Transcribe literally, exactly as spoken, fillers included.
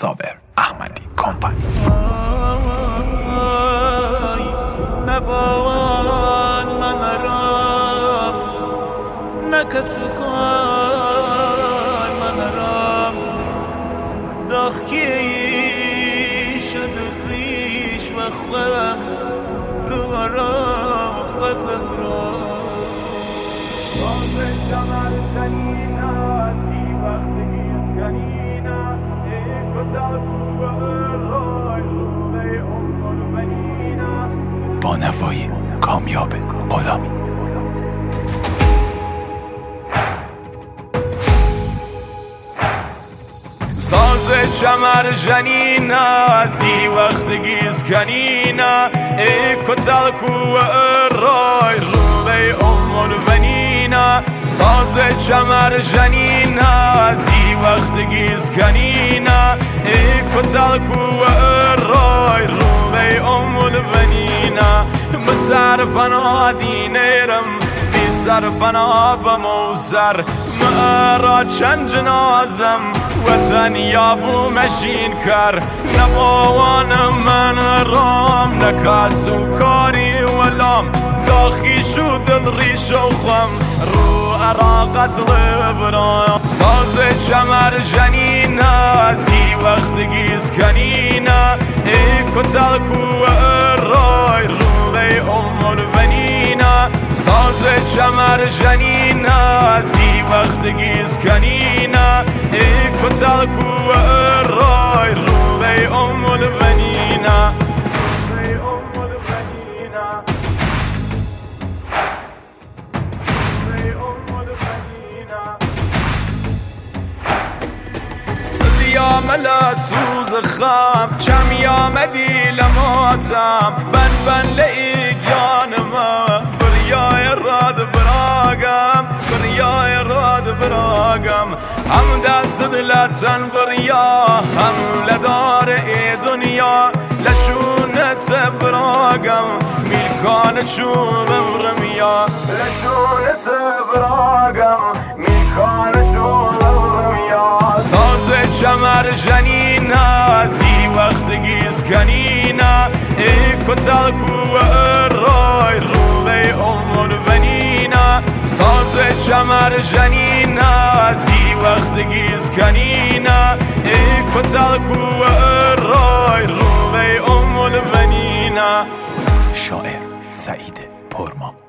صابر احمدی کمپانی. نباید من را نکس کار من را داخکی شد پیش و خواه رو را قلب را باز جمر زنینا دی وقتی اسکنینا ایک و تلکو رای روی امور منینا با نوایی کامیاب غلامی. ساز چمر جنینا دی وقت گیز کنینا ایک و تلکو رای روی امور منینا ساز چمر جنینا دی وقت گیز کنینا ایک و تلکو رای روی امور منینا مسر بنا دینرم بی سر بنا بموزر مرا چند جنازم وطن یابو مشین کر نباوان من رام نکاسو کاری ولام داخی شو دل ریش و خم رو عراقت لبرام ساز چمر جنینا دی وقت گیز کنینا ایک و تلکو رای روی امور بنینا ساز چمر جنینا دی وقت گیز کنینا ایک و تلکو رای روی امور بنینا یا ملا سوز خام چم یا مدی لماتم بن بن لیک یانما بریای راد براغم بریای راد براغم هم دست دلتن بریا هم لدار ای دنیا لشونت براغم میلکان چوزم رمیا لشونت براغم میلکان چوزم رمیا ساز چمر جنینا دی وقت گیز کنینا ایک و تلکو رای روی امور بنینا ساز چمر جنینا دی وقت گیز کنینا ایک و تلکو رای روی امور بنینا. شاعر سعید پرما.